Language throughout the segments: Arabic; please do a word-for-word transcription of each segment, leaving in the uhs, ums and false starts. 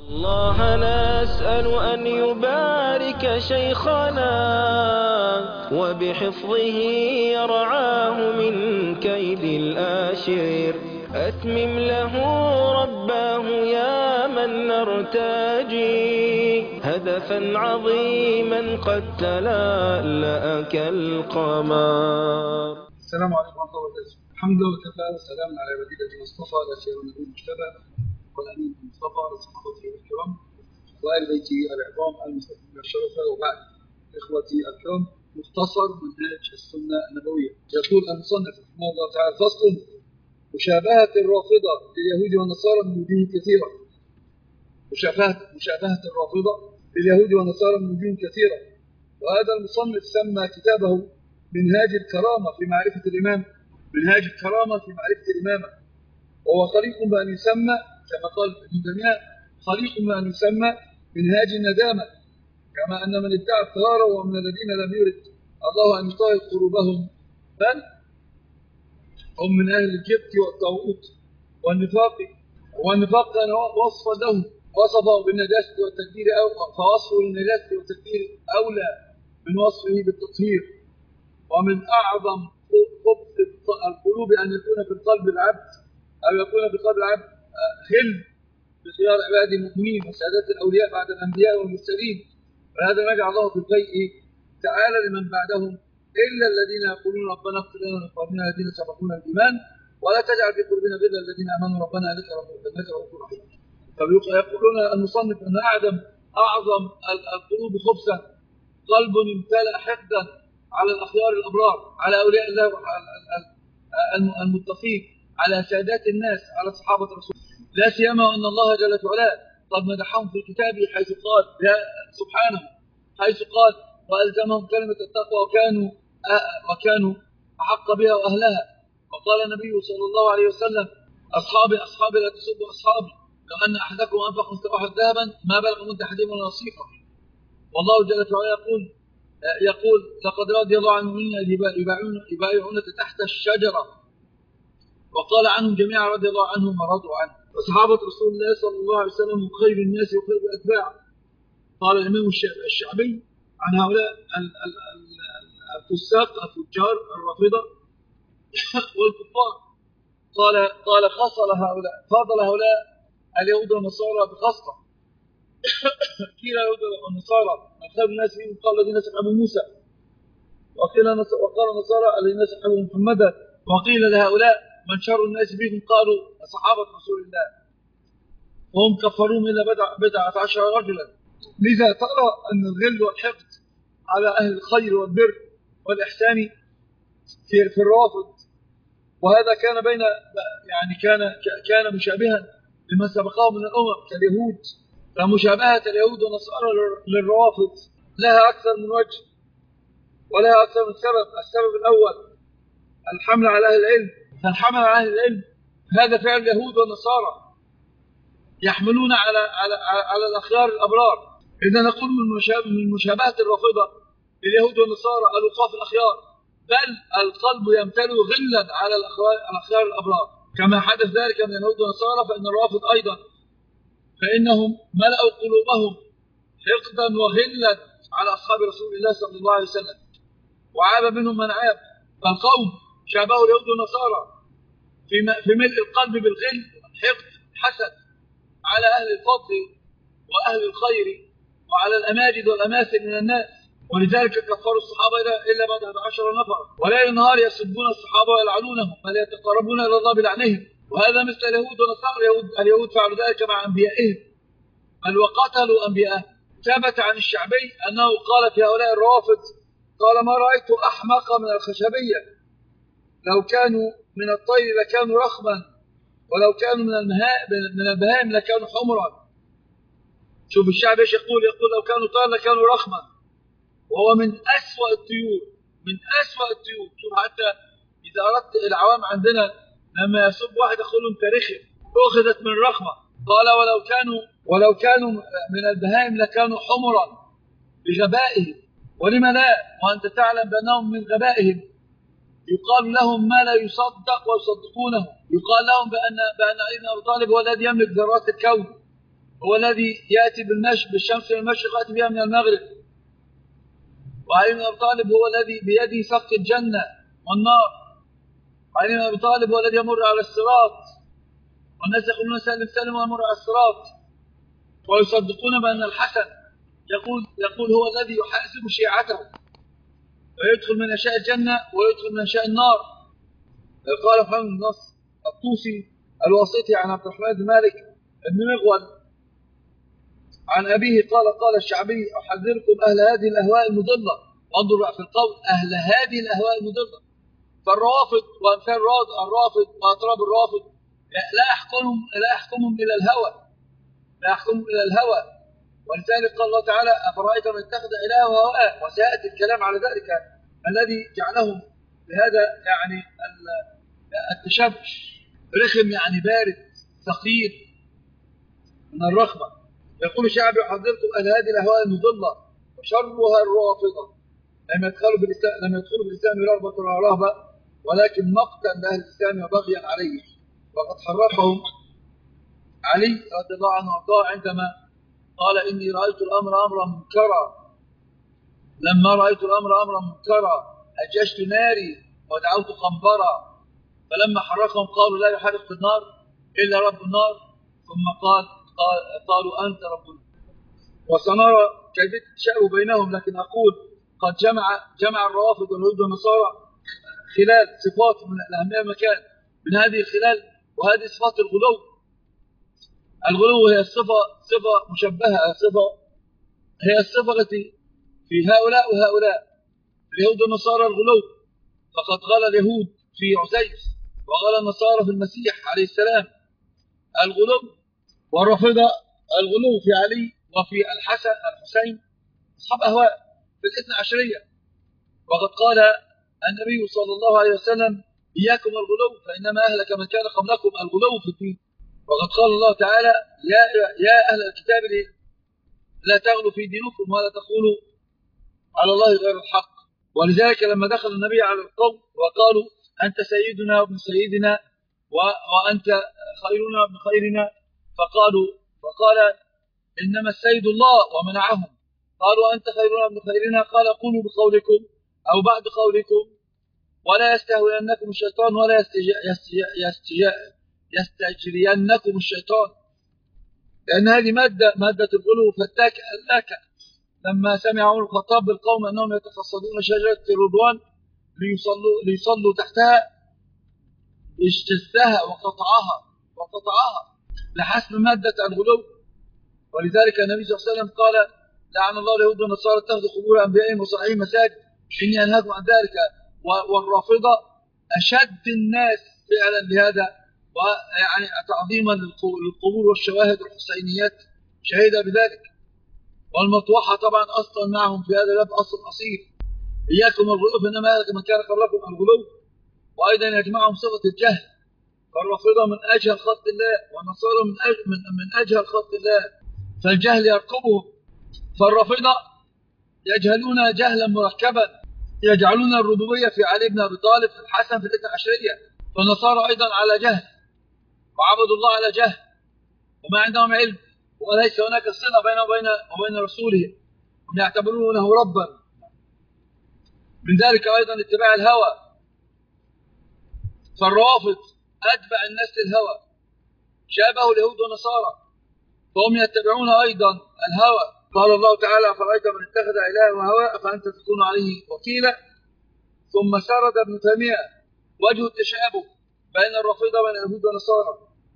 الله نسأل أن يبارك شيخنا وبحفظه يرعاه من كيد الآشر. أتمم له رباه يا من نرتجي هدفا عظيما قد تلألأ كالقمر. السلام عليكم ورحمة الله وبركاته. الحمد لله وكفى والسلام على عباده المصطفى لا سيما النبي المجتبى والأمين المصطفى لصحابته الكرام وآل بيته العظام المستقيمين الشرفة. وبعد إخوتي الكرام، مختصر منهاج السنة النبوية. يقول المصنف رحمه الله تعالى: فصل: مشابهة الرافضة لليهود والنصارى من وجوه كثيرة. مشابهة مشابهة الرافضة لليهود والنصارى من وجوه كثيرة. وهذا المصنف سمى كتابه منهاج الكرامة في معرفة الإمام، منهاج الكرامة في معرفة الإمامة. وهو خليق بأن يسمى كما قال ابن تيمية خليق بأن يسمى منهاج الندامة، كما أن من ادعى الطهارة ومن الذين لم يرد الله أن يطهر قلوبهم بل هم من أهل الجبت والطاغوت والنفاق. والنفاق كان وصفا له، وصفه بالنجاسة والتكبير، فوصفه للنجاسة والتكبير أولى من وصفه بالتطهير. ومن أعظم خبث القلوب أن يكون في القلب العبد أو يكون في قلب العبد غل بخيار عباد المؤمنين وسادات الأولياء بعد الأنبياء والمرسلين. وهذا ما جعل الله في البيء تعالى لمن بعدهم إلا الذين يقولون ربنا اغفر لنا ولإخواننا الذين سبقونا بالإيمان ولا تجعل في قلوبنا غلا للذين آمنوا ربنا إنك رؤوف رحيم. فيقولون المصنف أن أعظم أعظم القلوب خبثا قلب امتلأ حقدا على الأخيار الأبرار، على أولياء الله المتقين، على سادات الناس، على صحابة رسول الله، لا سيما أن الله جل وعلا قد مدحهم في كتابه حيث قال سبحانه حيث قال وألزمهم كلمة التقوى وكانوا وكانوا أحق بها وأهلها. وقال النبي صلى الله عليه وسلم: أصحابي أصحابي لا تسبوا أصحابي، لو أن أحدكم أنفق مثل أحد ذهبا ما بلغ مد أحدهم ولا نصيفه. والله جل وعلا يقول يقول لقد رضي الله عن المؤمنين يبايعونك تحت الشجرة. وقال عنهم جميعا رضي الله عنهم ورضوا عنه. وصحابة رسول الله صلى الله عليه وسلم هم خير الناس وخير الأتباع. قال الإمام الشعبي عن هؤلاء الفساق الفجار الرافضة والكفار، قال قال خصل هؤلاء فضل هؤلاء اليهود والنصارى بخصلة. قيل اليهود والنصارى من خير الناس فيهم قال الذين سحبوا موسى، وقيل وقال النصارى الذين سحبوا محمدا، وقيل لهؤلاء من شر الناس فيهم قالوا صحابة رسول الله، وهم كفروا إلا بضعة عشر رجلا. لذا ترى أن الغل والحقد على أهل الخير والبر والإحسان في في الرافض، وهذا كان بين يعني كان كان مشابها لما سبقه من الأمم كاليهود. فمشابهة اليهود والنصارى للروافض لها أكثر من وجه ولها أكثر من سبب. السبب الأول الحمل على أهل العلم، فالحمل على أهل العلم هذا فعل اليهود والنصارى، يحملون على على على الأخيار الأبرار. إذا نقول من مشابهة الرافضة لليهود والنصارى الوقوف الأخيار، بل القلب يمتلئ غلا على الأخيار الأبرار كما حدث ذلك من اليهود والنصارى. فإن الرافض أيضا فإنهم ملأوا قلوبهم حقدا وغلا على أصحاب رسول الله صلى الله عليه وسلم، وعاب منهم من عاب. فالقوم شابهوا اليهود والنصارى في في ملء القلب بالغل حقد حسد على أهل الفضل وأهل الخير وعلى الأماجد والأماثل من الناس، ولذلك كفروا الصحابة إلا بعد عشر نفر، وليل نهار يسبون الصحابة ويلعنونهم بل يتقربون إلى الله بلعنهم. وهذا مثل اليهود والنصارى. اليهود, اليهود فعلوا ذلك مع أنبيائهم بل وقتلوا أنبياءهم. ثبت عن الشعبي أنه قال في هؤلاء الروافض قال: ما رأيت أحمق من الخشبية، لو كانوا من الطير لكانوا رخما، ولو كانوا من من البهائم لكانوا حمرا. شوف الشعب ايش يقول يقول لو كانوا طير لكانوا رخما، وهو من أسوأ الطيور من أسوأ الطيور. شوف حتى إذا أردت العوام عندنا لما يسب واحد يقول له انت رخم، أخذت من الرخمة. قال ولو كانوا ولو كانوا من البهائم لكانوا حمرا بغبائهم. ولما لا وأنت تعلم بأنهم من غبائهم يقال لهم ما لا يصدق ويصدقونه. يقال لهم بأن بأن علي بن أبي طالب هو الذي يملك ذرات الكون، هو الذي يأتي بالمشي بالشمس من المشرق يأتي بها من المغرب. وعلي بن أبي طالب هو الذي بيده سق الجنة والنار. وعلي بن أبي طالب هو الذي يمر على الصراط والناس يقولون سلم سلم ويمر على الصراط، ويصدقون بأن الحسن يقول يقول هو الذي يحاسب شيعته ويدخل من أشياء الجنة ويدخل من أشياء النار. قال محمد بن نصر الطوسي الواسطي عن عبد الرحمن بن مالك بن مغول عن أبيه قال قال الشعبي أحذركم أهل هذه الأهواء المضلة. وانظر في القول أهل هذه الأهواء المضلة. فالروافض وأمثال الرافض وأطراب الرافض لا يحكمهم لا يحكمهم إلى الهوى لا يحكمهم إلى الهوى ولذلك قال الله تعالى أفرأيت من اتخذ إلهه هواه. وسيأتي الكلام على ذلك الذي جعلهم بهذا يعني التشبش رخم يعني بارد ثقيل من الرخمة. يقول الشعبي يحذركم أهل هذه الأهواء المضلة وشرها الرافضة لم يدخلوا بالإسلام لم يدخلوا بالإسلام رغبة ولا رهبة ولكن مقتا لأهل الإسلام وبغيا عليه. وقد حرفهم علي رضي الله عنه وارضاه عندما قال إني رأيت الأمر أمرا منكرا لما رأيت الأمر أمرا منكرا أججت ناري ودعوت قنبرا فلما حرقهم قالوا لا يحرق في النار إلا رب النار ثم قال, قال قالوا أنت رب النار. وسنرى كيفية التشابه بينهم لكن أقول قد جمع جمع الروافض واليهود والنصارى خلال صفات من الأهمية مكان من هذه الخلال وهذه صفات الغلو. الغلو هي الصفة صفة مشبهة صفة هي الصفة التي في هؤلاء وهؤلاء اليهود والنصارى الغلو. فقد غلا اليهود في عزيز وغلا النصارى في المسيح عليه السلام الغلو. والرافضة الغلو في علي وفي الحسن الحسين أصحاب أهواء في الاثنى عشرية. وقد قال النبي صلى الله عليه وسلم إياكم الغلو فإنما أهلك من كان قبلكم الغلو في الدين. وقد قال الله تعالى يا, يا أهل الكتاب لا تغلوا في دينكم ولا تقولوا على الله غير الحق. ولذلك لما دخل النبي على القوم وقالوا أنت سيدنا وابن سيدنا وأنت خيرنا وابن خيرنا فقالوا فقال إنما السيد الله ومنعهم. قالوا أنت خيرنا وابن خيرنا قال قولوا بقولكم أو بعد قولكم ولا يستهوينكم الشيطان ولا يستجرينكم الشيطان. لأن هذه مادة مادة الغلو فتاك ألاك. لما سمع عمر الخطاب بالقوم أنهم يتقصدون شجرة الرضوان ليصلوا, ليصلوا تحتها اجتثها وقطعها وقطعها لحسب مادة الغلو. ولذلك النبي صلى الله عليه وسلم قال لعن الله اليهود والنصارى اتخذوا قبور أنبيائهم وصالحين مساجد إني أنهاكم عن ذلك. والرافضة أشد الناس فعلا بهذا ويعني تعظيما للقبور والشواهد والحسينيات شهيدة بذلك. والمطوحة طبعا أصلا معهم في هذا الباب أصل أصيل إياكم الغلو فإنما أهلك من كان قبلكم الغلو. وأيضا يجمعهم صفة الجهل فالرافضة من أجهل خلق الله والنصارى من من من أجهل خلق الله فالجهل يركبهم. فالرافضة يجهلون جهلا مركبا يجعلون الربوبية في علي بن أبي طالب في الحسن في الاثنى عشرية. فالنصارى أيضا على جهل وعبدوا الله على جهل وما عندهم علم وليس هناك صلة بينه وبين وبين رسوله هم يعتبرونه ربا. من ذلك أيضا اتباع الهوى. فالروافض أتبع الناس للهوى شابه اليهود والنصارى فهم يتبعون أيضا الهوى. قال الله تعالى فرأيت من اتخذ إلهه هواه فأنت تكون عليه وكيلا. ثم سرد ابن تيمية وجه التشابه بين الرافضة وبين اليهود والنصارى.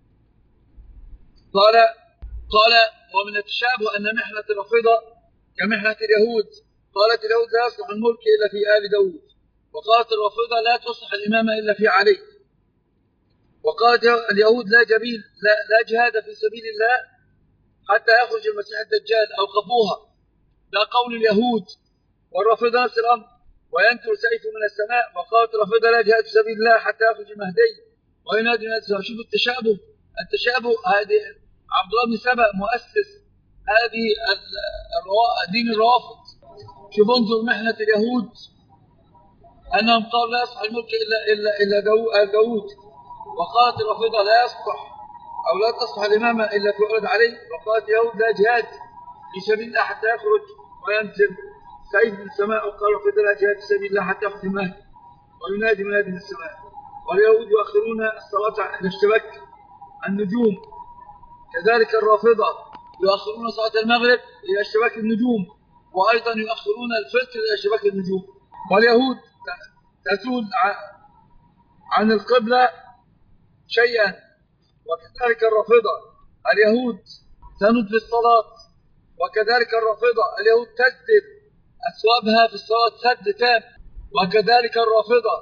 قال قال ومن التشابه أن محنة الرافضة كمحنة اليهود. قالت اليهود لا يصلح الملك إلا في آل داود وقالت الرافضة لا تصلح الإمامة إلا في علي. وقالت اليهود لا جبيل لا, لا جهاد في سبيل الله حتى يخرج المسيح الدجال أوقفوها. ده قول اليهود. والرافضة نفس الأمر وينتر سيف من السماء. وقالت الرافضة لا جهاد في سبيل الله حتى يخرج المهدي وينادي الناس. شوفوا التشابه التشابه. هذه عبد الله بن سبأ مؤسس هذه دين الروافض. شوف انظر محنة اليهود أنهم قالوا لا يصلح الملك إلا إلا إلا داوود. وقالت الرافضة لا يصلح أو لا تصلح الإمامة إلا في ولد علي. وقالت اليهود لا جهاد في سبيل الله حتى يخرج وينزل سيف من السماء، وقال في لا جهاد في سبيل الله حتى يختم مهدي وينادي منادي من السماء. واليهود يؤخرون الصلاة عند اشتباك النجوم، كذلك الرافضة يؤخرون صلاة المغرب إلى اشتباك النجوم، وأيضا يؤخرون الفطر إلى اشتباك النجوم. واليهود تزول عن القبلة شيئا، وكذلك الرافضة. اليهود تند في الصلاة، وكذلك الرافضة. اليهود تسدد أثوابها في الصلاة سد تام، وكذلك الرافضة.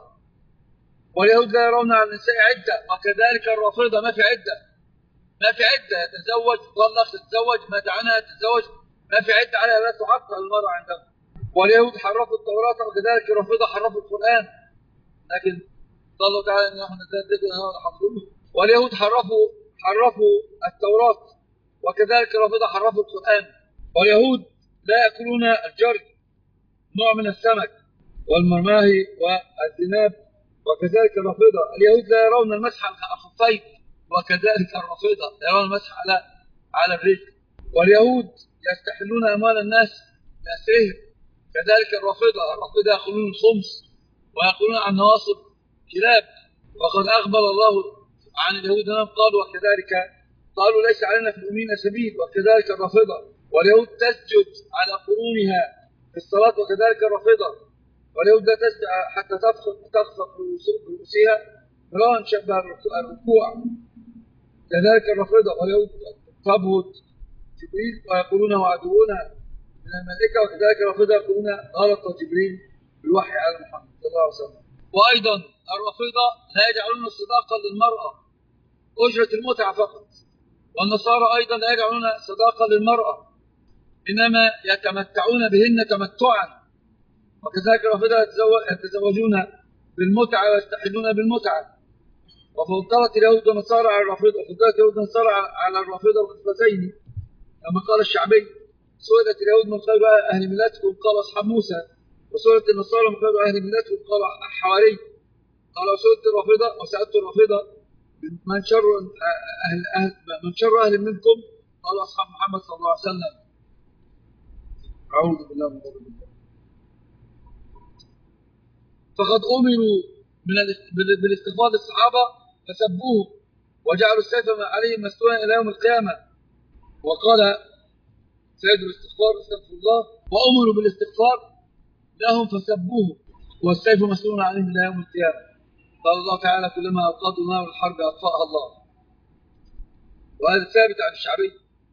واليهود لا يرون على النساء عدة، وكذلك الرافضة ما في عدة، ما في عدة، يتزوج تطلق تتزوج ما دعانا تتزوج، ما في عدة عليها، لا تحق المرأة عندهم. واليهود حرفوا التوراة، وكذلك الرافضة حرفوا القرآن، لكن قالوا تعالى ان نحن نذكر اننا حفظوه. واليهود حرفوا حرفوا التوراة، وكذلك الرافضة حرفوا القرآن. واليهود لا يأكلون الجرد نوع من السمك والمرماهي والذناب، وكذلك الرافضة. اليهود لا يرون المسح على الخفين، وكذلك الرافضة لا يرون المسح على على الرجل. واليهود يستحلون أموال الناس بأسرهم، كذلك الرافضة. الرافضة يأكلون الخمس ويقولون عن نواصب كلاب. وقد أخبر الله عن اليهود أنهم قالوا وكذلك قالوا ليس علينا في الأمين سبيل، وكذلك الرافضة. واليهود تسجد على قرونها في الصلاة، وكذلك الرافضة. واليهود لا تسجد حتى تخفق تخفق رؤوسها مراء شبه الركوع، كذلك الرافضة. واليهود تبهت جبريل ويقولون وعدونا من الملائكة، وكذلك الرافضة يقولون غلط جبريل بالوحي على محمد صلى الله عليه وسلم. وأيضا الرافضة لا يجعلون الصداقة للمرأة أجرة المتعة فقط، والنصارى أيضا لا يجعلون صداقة للمرأة، إنما يتمتعون بهن تمتعا. وكذلك الرافضة يتزوجون بالمتعة ويستحلون بالمتعة. وفضلت اليهود والنصارى على الرافضة، وفضلت اليهود والنصارى على الرافضة الخصلتين، كما قال الشعبي: سئلت اليهود من خير أهل ملتكم؟ قال أصحاب موسى. وسئلت النصارى من خير أهل ملتكم؟ قال حواري. قال وسئلت الرافضة وسألت الرافضة من شر أهل أهل من شر أهل منكم؟ قال أصحاب محمد صلى الله عليه وسلم. أعوذ بالله من غضب الله. فقد أمروا من بالاستغفار للصحابة فسبوه وجعلوا السيف عليهم مسلولا إلى يوم القيامة. وقال سيد الاستغفار استغفر الله: وأمروا بالاستغفار لهم فسبوه والسيف مسلول عليهم إلى يوم القيامة. قال الله تعالى: كلما أوقدوا نار الحرب أطفأها الله. وهذا ثابت عن الشعبي،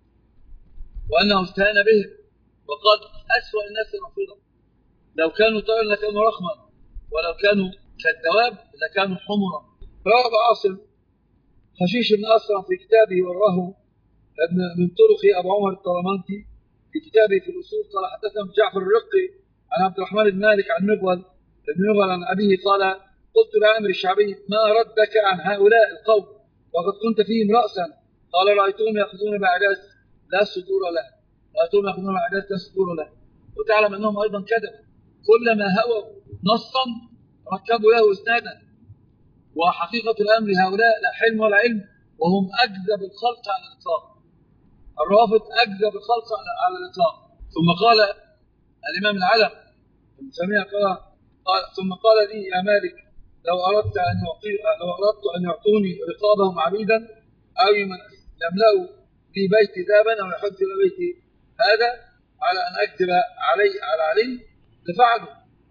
وأنه استهان بهم وقال: أسوأ الناس الرافضة، لو كانوا طيرا لكانوا رخما، ولو كانوا كالدواب لكانوا حمرا. روى أبو عاصم خشيش بن أسرم في كتابه وراه من طرق أبو عمر الطرمانكي في كتابه في الأصول قال: حدثنا جعفر الرقي عن عبد الرحمن بن مالك عن مغول بن مغول عن أبيه قال: قلت لعامر الشعبي: ما ردك عن هؤلاء القوم وقد كنت فيهم رأسا؟ قال: رأيتهم يأخذون بأعجاز لا صدور له، رأيتهم يأخذون بأعجاز لا صدور له. وتعلم أنهم أيضا كذبوا، كلما هووا نصا ركبوا له إسنادا. وحقيقة الأمر هؤلاء لا حلم ولا علم، وهم أكذب الخلق على الإطلاق. الرافض أكذب الخلق على الإطلاق. ثم قال الإمام العلم ابن تيمية قال, قال ثم قال لي: يا مالك، لو أردت أن لو أردت أن يعطوني رقابهم عبيدا أو يملأوا في بيتي ذهبا أو يحج إلى بيتي هذا على أن أكذب علي على علي لفعلوا،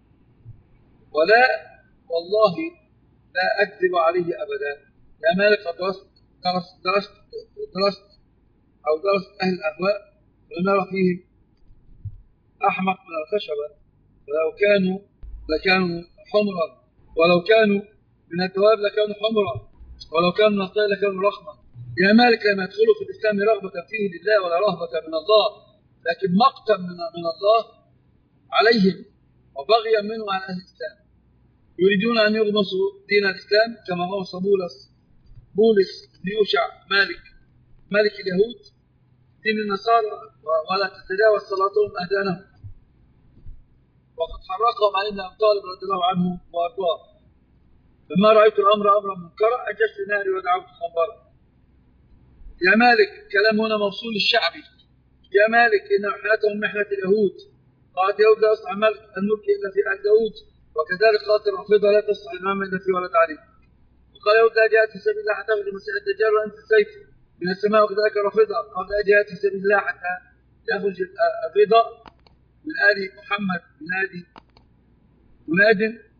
ولا والله لا أكذب عليه أبدا. يا مالك، قد درست درست درست, درست أو درست أهل الأهواء ونرى فيهم أحمق من الخشبة، ولو كانوا لكانوا حمرا، ولو كانوا من الدواب لكانوا حمرا، ولو كانوا من الطير لكانوا رخما. يا مالك، لم يدخلوا في الإسلام رغبة فيه لله ولا رهبة من الله، لكن مقتا من, من الله عليهم وبغيا منه عن أهل الإسلام. يريدون أن يغمصوا دين الإسلام كما غمص بولس بولس بن يوشع مالك ملك اليهود دين النصارى، ولا تتجاوز صلاتهم أذانهم. وقد حرقهم علي بن أبي طالب رضي الله عنه وأرضاه: لما رأيت الأمر أمرا منكرا أججت ناري ودعوت خمرا. يا مالك، كلام هنا موصول للشعبي، يا مالك إن محنتهم محنة اليهود، قالت يهود لا يصلح الملك إلا في آل داود، وكذلك قالت الرافضة لا تصلح الإمامة إلا في ولد علي. وقال يهود لا جهاد في سبيل الله حتى يأخذ المسيح الدجال وأنت السيف من السماء، وكذلك الرافضة قال لا جهاد في سبيل الله حتى يخرج الرضا من آل محمد منادي مناد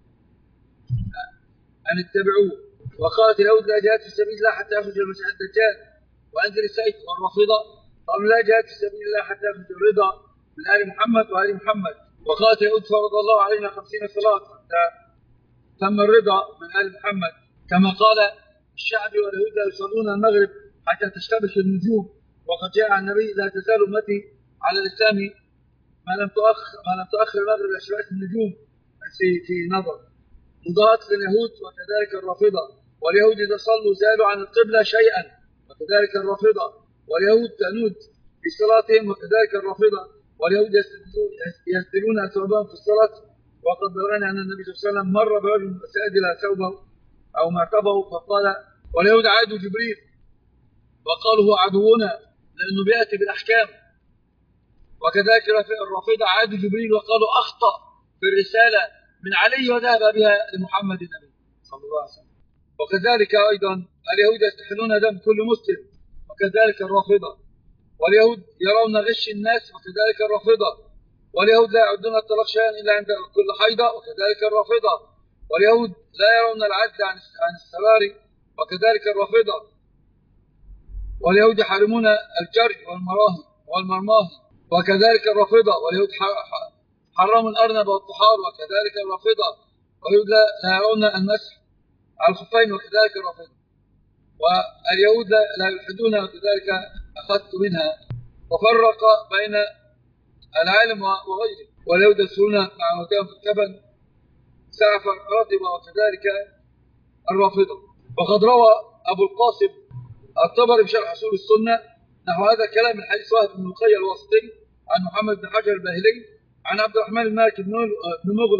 أن اتبعوه. وقالت اليهود لا جهاد في سبيل الله حتى يخرج المسيح الدجال وأنزل السيف. والرافضة قالوا لا جهاد في سبيل الله حتى يخرج الرضا من آل محمد وآل محمد. وقالت اليهود فرض الله علينا خمسين صلاة حتى تم الرضا من آل محمد، كما قال الشعب واليهود لا يصلون المغرب حتى تشتبك النجوم، وقد جاء عن النبي لا تزال أمتي على الإسلام ما لم تؤخر ما لم تؤخر المغرب لاشتباك النجوم في في نظر مضاءة لليهود. وكذلك الرافضة واليهود إذا صلوا زالوا عن القبلة شيئا، وكذلك الرافضة واليهود تنود في صلاتهم، وكذلك الرافضة واليهود يسدلون ثوبهم في الصلاة. وقد بلغنا أن النبي صلى الله عليه وسلم مر برجل فسادل ثوبه أو مرتبه فقال واليهود عادوا جبريل وقالوا هو عدونا لأنه بيأتي بالأحكام. وكذلك الرافضة عادوا جبريل وقالوا أخطأ في الرسالة من علي وذهب بها لمحمد النبي صلى الله عليه وسلم. وكذلك أيضا اليهود يستحلون دم كل مسلم، وكذلك الرافضة واليهود يرون غش الناس، وكذلك الرافضة واليهود لا يعدون الطلاق شيئا إلا عند كل حيضة، وكذلك الرافضة واليهود لا يرون العدل عن السراري، وكذلك الرافضة واليهود يحرمون الجري والمراهي والمرماهي، وكذلك الرافضة واليهود حرموا الأرنب والطحال، وكذلك الرافضة واليهود لا يرون المسح على الخفين، وكذلك الرافضة واليهود لا يلحدون، وكذلك أخذت منها. وفرق بين العالم وغيره، واليهود يسرون مع موتاهم في الكفن سعفا رطبا، وكذلك الرافضة. وقد روى أبو القاسم الطبري بشرح أصول السنة نحو هذا الكلام من حديث وهب بن مخيل الواسطي عن محمد بن حجر الباهلي عن عبد الرحمن بن مالك بن مغول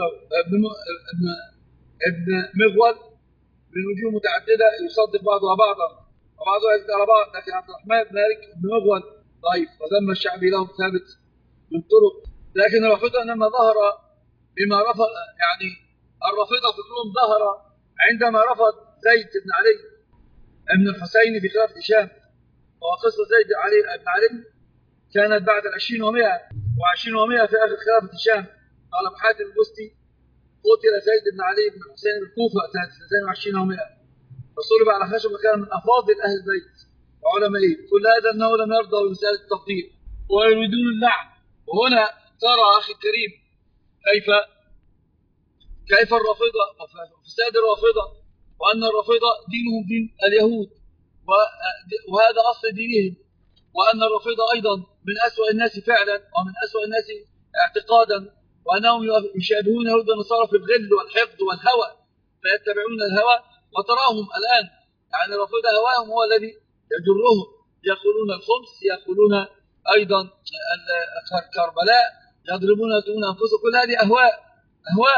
بن مغول بوجوه متعددة يصدق بعضها بعضا وبعضها يزيد على بعض، لكن عبد الرحمن بن مالك بن مغول ضعيف وذم الشعبي له ثابت من طرق. لكن الرافضة إنما ظهر بما رفض، يعني الرافضة فكرهم ظهر عندما رفض زيد بن علي ابن الحسين في خلافة هشام. وقصة زيد علي بن علي كانت بعد العشرين ومئة وعشرين ومئة في آخر خلافة هشام. قال أبو حاتم البستي قتل زيد بن علي بن الحسين بالكوفة سنة اثنين وعشرين ومئة، فصلب على خشب وكان من أفاضل أهل البيت وعلمائه. كل هذا أنه لم يرضى بمسألة التفضيل ويريدون اللعن. وهنا ترى أخي الكريم كيف كيف الرافضة وفساد الرافضة، وأن الرافضة دينهم دين اليهود وهذا أصل دينهم، وأن الرافضة أيضا من أسوأ الناس فعلا ومن أسوأ الناس اعتقادا، وأنهم يشابهون يهود النصارى في الغل والحقد والهوى فيتبعون الهوى. وتراهم الآن يعني الرافضة هواهم هو الذي يجرهم، يأكلون الخبز، يأكلون أيضا كربلاء، يضربون يقتلون أنفسهم، كل هذه أهواء أهواء.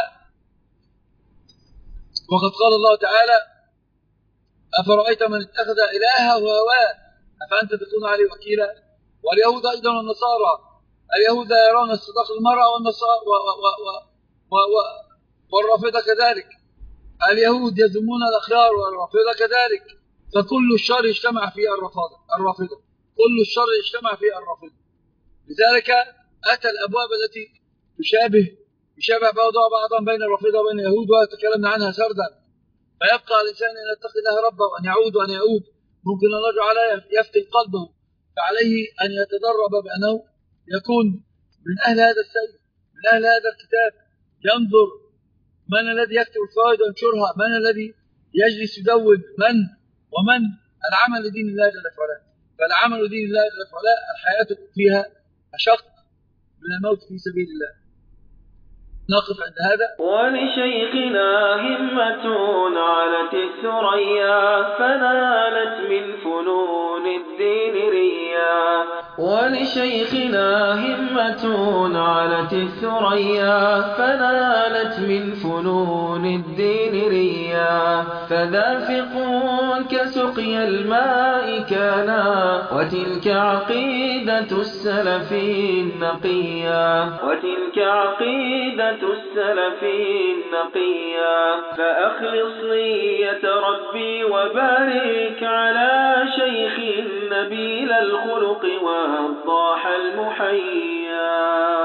وقد قال الله تعالى أفرأيت من اتخذ إلهه هواه أفأنت تكون عليه وكيلا. واليهود أيضا والنصارى، اليهود يرون الصداق المرأة والنصارى و و و و و والرافضة كذلك. اليهود يذمون الأخيار والرافضة كذلك. فكل الشر يجتمع في الرافضة الرافضة كل الشر يجتمع في الرافضة. لذلك أتى الأبواب التي تشابه يشابه بعضها بعضا بين الرافضة وبين اليهود وتكلمنا عنها سردا. فيبقى الإنسان أن يتقي الله ربه وأن يعود وأن يعود. ممكن الله تعالى يفتن قلبه، فعليه أن يتدرب بأنه يكون من أهل هذا السيد، من أهل هذا الكتاب، ينظر من الذي يكتب الفوائد وينشرها، من الذي يجلس يدون، من ومن العمل لدين الله جل وعلا. فالعمل لدين الله جل وعلا الحياة فيها أشق من الموت في سبيل الله. نقف عند هذا. ولشيخنا همة علت الثريا فنالت من فنون الدين ريا ولشيخنا همة علت الثريا فنالت من فنون الدين ريا نقيا فدافقون كسقي الماء كانا وتلك عقيدة السلف النقيا وتلك عقيدة السلف النقيا فأخلص نية ربي وبارك على شيخ نبيل الخلق والضاح المحيا